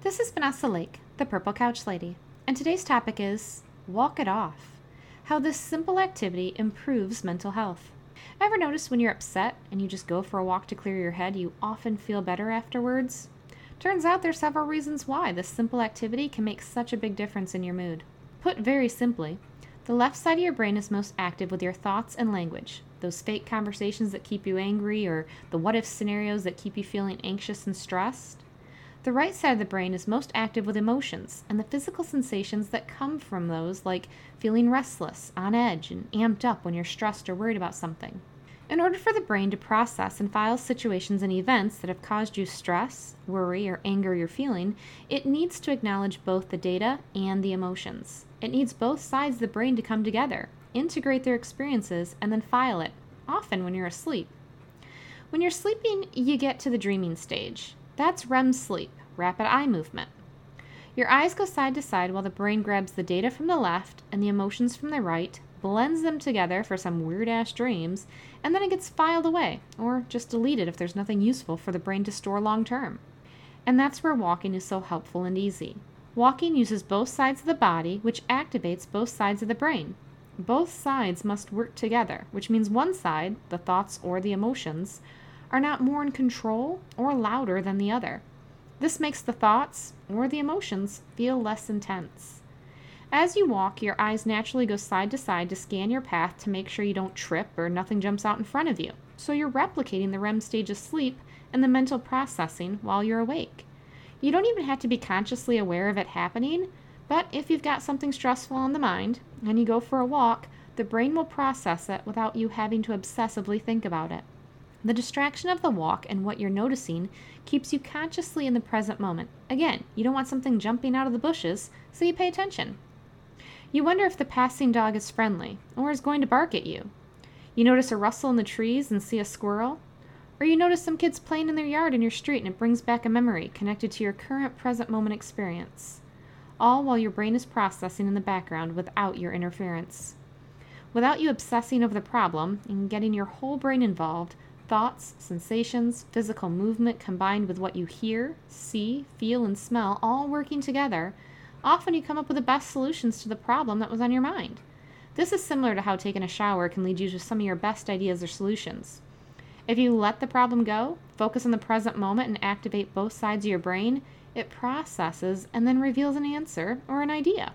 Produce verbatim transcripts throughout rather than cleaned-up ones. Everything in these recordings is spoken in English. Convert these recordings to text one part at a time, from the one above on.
This is Vanessa Lake, the Purple Couch Lady, and today's topic is Walk It Off, how this simple activity improves mental health. Ever notice when you're upset and you just go for a walk to clear your head, you often feel better afterwards? Turns out there's several reasons why this simple activity can make such a big difference in your mood. Put very simply, the left side of your brain is most active with your thoughts and language, those fake conversations that keep you angry or the what-if scenarios that keep you feeling anxious and stressed. The right side of the brain is most active with emotions and the physical sensations that come from those, like feeling restless, on edge, and amped up when you're stressed or worried about something. In order for the brain to process and file situations and events that have caused you stress, worry, or anger you're feeling, it needs to acknowledge both the data and the emotions. It needs both sides of the brain to come together, integrate their experiences, and then file it, often when you're asleep. When you're sleeping, you get to the dreaming stage. That's R E M sleep, rapid eye movement. Your eyes go side to side while the brain grabs the data from the left and the emotions from the right, blends them together for some weird-ass dreams, and then it gets filed away, or just deleted if there's nothing useful for the brain to store long-term. And that's where walking is so helpful and easy. Walking uses both sides of the body, which activates both sides of the brain. Both sides must work together, which means one side, the thoughts or the emotions, are not more in control or louder than the other. This makes the thoughts or the emotions feel less intense. As you walk, your eyes naturally go side to side to scan your path to make sure you don't trip or nothing jumps out in front of you. So you're replicating the R E M stage of sleep and the mental processing while you're awake. You don't even have to be consciously aware of it happening, but if you've got something stressful on the mind and you go for a walk, the brain will process it without you having to obsessively think about it. The distraction of the walk and what you're noticing keeps you consciously in the present moment. Again, you don't want something jumping out of the bushes, so you pay attention. You wonder if the passing dog is friendly or is going to bark at you. You notice a rustle in the trees and see a squirrel. Or you notice some kids playing in their yard in your street and it brings back a memory connected to your current present moment experience. All while your brain is processing in the background without your interference. Without you obsessing over the problem and getting your whole brain involved, thoughts, sensations, physical movement combined with what you hear, see, feel, and smell all working together, often you come up with the best solutions to the problem that was on your mind. This is similar to how taking a shower can lead you to some of your best ideas or solutions. If you let the problem go, focus on the present moment, and activate both sides of your brain, it processes and then reveals an answer or an idea.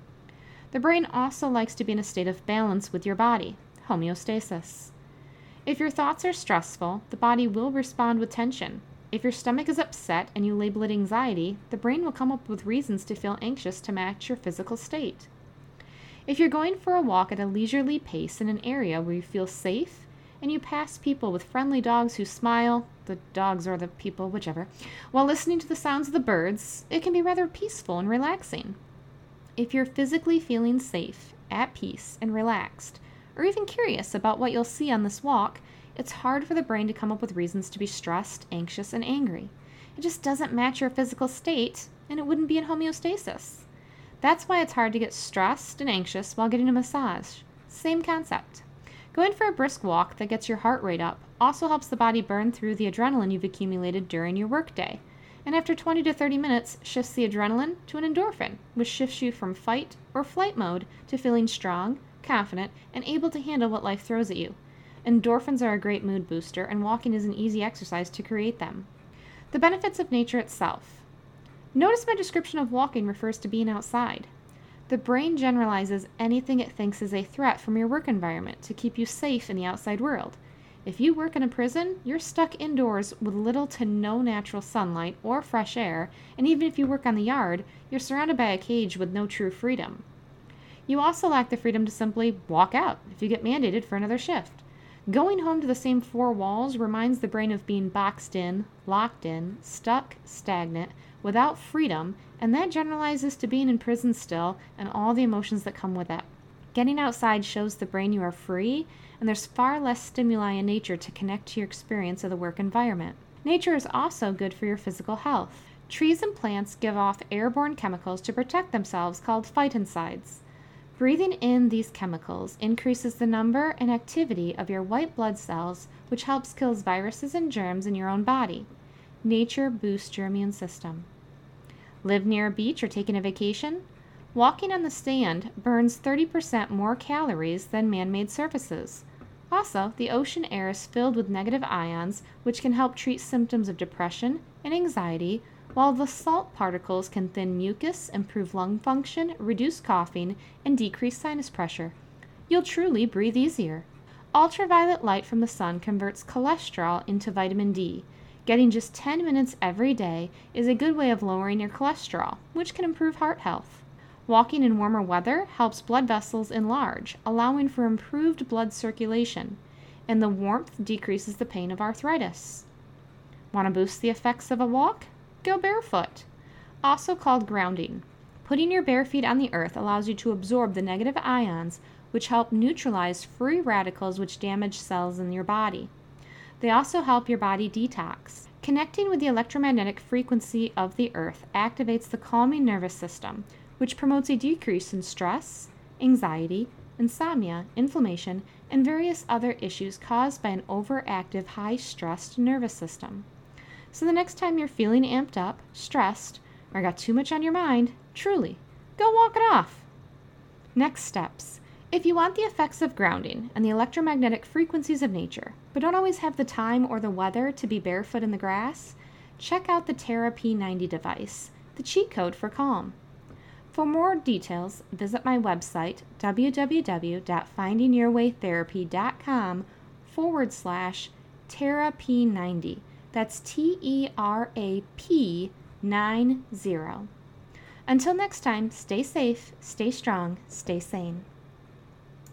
The brain also likes to be in a state of balance with your body, homeostasis. If your thoughts are stressful, the body will respond with tension. If your stomach is upset and you label it anxiety, the brain will come up with reasons to feel anxious to match your physical state. If you're going for a walk at a leisurely pace in an area where you feel safe, and you pass people with friendly dogs who smile, the dogs or the people, whichever, while listening to the sounds of the birds, it can be rather peaceful and relaxing. If you're physically feeling safe, at peace, and relaxed, or even curious about what you'll see on this walk, it's hard for the brain to come up with reasons to be stressed, anxious, and angry. It just doesn't match your physical state, and it wouldn't be in homeostasis. That's why it's hard to get stressed and anxious while getting a massage. Same concept. Going for a brisk walk that gets your heart rate up also helps the body burn through the adrenaline you've accumulated during your workday, and after twenty to thirty minutes shifts the adrenaline to an endorphin, which shifts you from fight or flight mode to feeling strong, confident, and able to handle what life throws at you. Endorphins are a great mood booster, and walking is an easy exercise to create them. The benefits of nature itself. Notice my description of walking refers to being outside. The brain generalizes anything it thinks is a threat from your work environment to keep you safe in the outside world. If you work in a prison, you're stuck indoors with little to no natural sunlight or fresh air, and even if you work on the yard, you're surrounded by a cage with no true freedom. You also lack the freedom to simply walk out if you get mandated for another shift. Going home to the same four walls reminds the brain of being boxed in, locked in, stuck, stagnant, without freedom, and that generalizes to being in prison still and all the emotions that come with it. Getting outside shows the brain you are free, and there's far less stimuli in nature to connect to your experience of the work environment. Nature is also good for your physical health. Trees and plants give off airborne chemicals to protect themselves called phytoncides. Breathing in these chemicals increases the number and activity of your white blood cells, which helps kill viruses and germs in your own body. Nature boosts your immune system. Live near a beach or taking a vacation? Walking on the sand burns thirty percent more calories than man-made surfaces. Also, the ocean air is filled with negative ions, which can help treat symptoms of depression and anxiety, while the salt particles can thin mucus, improve lung function, reduce coughing, and decrease sinus pressure. You'll truly breathe easier. Ultraviolet light from the sun converts cholesterol into vitamin D. Getting just ten minutes every day is a good way of lowering your cholesterol, which can improve heart health. Walking in warmer weather helps blood vessels enlarge, allowing for improved blood circulation, and the warmth decreases the pain of arthritis. Want to boost the effects of a walk? Go barefoot. Also called grounding. Putting your bare feet on the earth allows you to absorb the negative ions, which help neutralize free radicals which damage cells in your body. They also help your body detox. Connecting with the electromagnetic frequency of the earth activates the calming nervous system, which promotes a decrease in stress, anxiety, insomnia, inflammation, and various other issues caused by an overactive, high-stressed nervous system. So the next time you're feeling amped up, stressed, or got too much on your mind, truly, go walk it off. Next steps. If you want the effects of grounding and the electromagnetic frequencies of nature, but don't always have the time or the weather to be barefoot in the grass, check out the Terra P ninety device, the cheat code for calm. For more details, visit my website, www.findingyourwaytherapy.com forward slash Terra P ninety. That's T E R A P nine zero. Until next time, stay safe, stay strong, stay sane.